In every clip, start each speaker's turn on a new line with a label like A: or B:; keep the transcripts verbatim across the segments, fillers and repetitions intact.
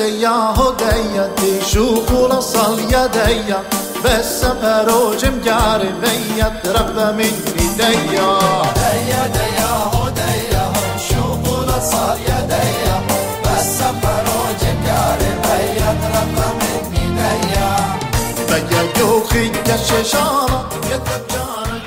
A: يا هدية تشوف لصل يديا بس بروج مقاربية تربى من ايديا
B: هيا يا هدية شوف لصل يديا بس بروج مقاربية تربى من ايديا
A: بيا يوخي يا شجارة يا تبجارة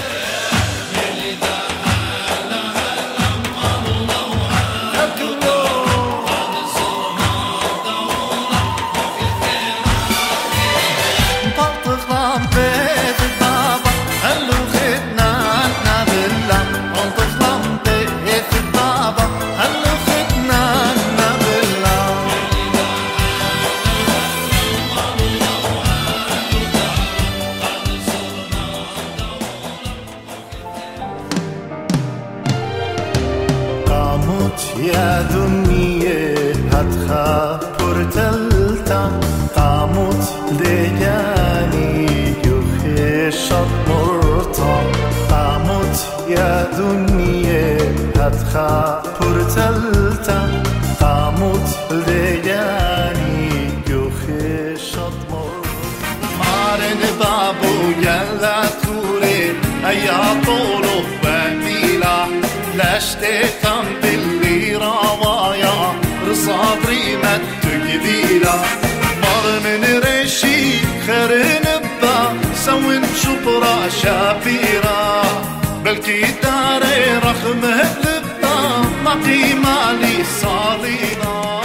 A: يا دنيا هتخا برتلتا قامت لياني يخشط مرتا قامت يا دنيا هتخا برتلتا قامت لياني يخشط مرتا مارن بابو يلا توري ايا طولو فميلا لاشتكم باللي روايا صدري ما تقديلا مر من رشي خير نبا سوين شبرا شابيرا بلكي داري رخم لبا ما قيمة لي صالينا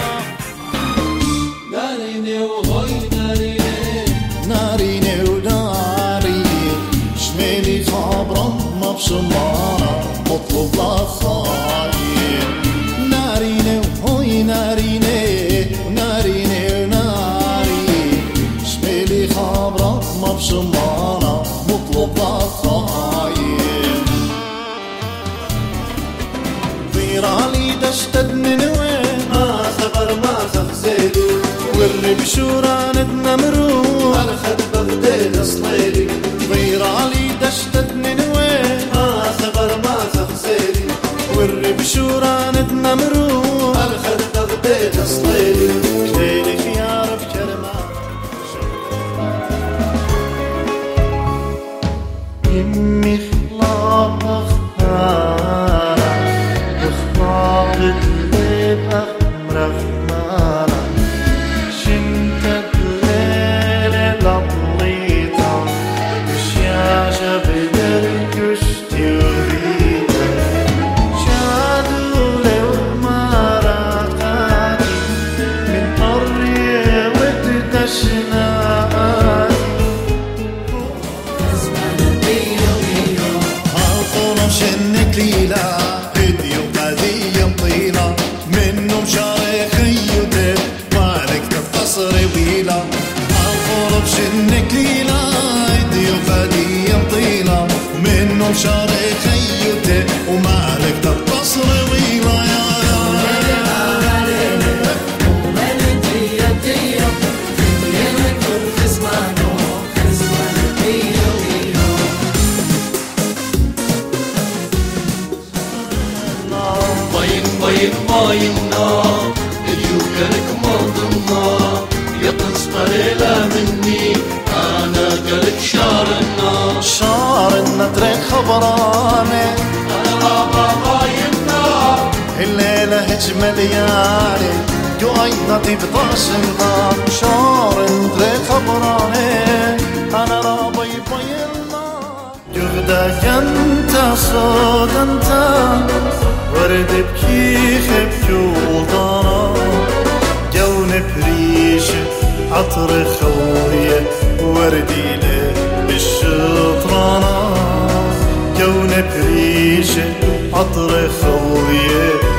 B: ناريني وهوي ناريني
A: ناريني وناري شميلي خبرا ما بشمارا مطلوب لخاين ناريني وهوي ناريني ناريني وناري شميلي خبرا ما بشمارا مطلوب لخاين ضيرالي دشتد من وين
B: ما خبر ما خفزيلي
A: واللي بشوران نمرو
B: الخد بغداد صليلي
A: ضيرالي دشتد من وين
B: ما خبر ما خفزيلي
A: واللي بشوران نمرو
B: الخد بغداد صليلي
A: ليلي خيار بكرمة يمي خلاق اخبارا اخلاق الليل اخمر اخمارا شنتك ليلة لطليطة بشياشة بدر كشتي وريدة شادو لو مراتاتي من طرية وتدشناتي هالطولم شنك ليلة هدي وقادية مطيلة منهم شاري خيوتي مالك تتصري ويلة هالطولم شنك ليلة هدي وقادية مطيلة منهم شاري خيوتي ومالك تتصري ويلة يا
B: باين باينا اليوكلك مضمنا يقصر إلى مني أنا قلك شارنا
A: شارنا تريك خبراني
B: أنا رابا باينا
A: الليلة هجمل يالي جو عينا تبطاشنا شارن تريك خبراني أنا رابي باينا يغدا ينتا صوت انتا ورد بكي خب يولدانا جون بريش عطر خوية وردي له بالشطرانة جون بريش عطر خوية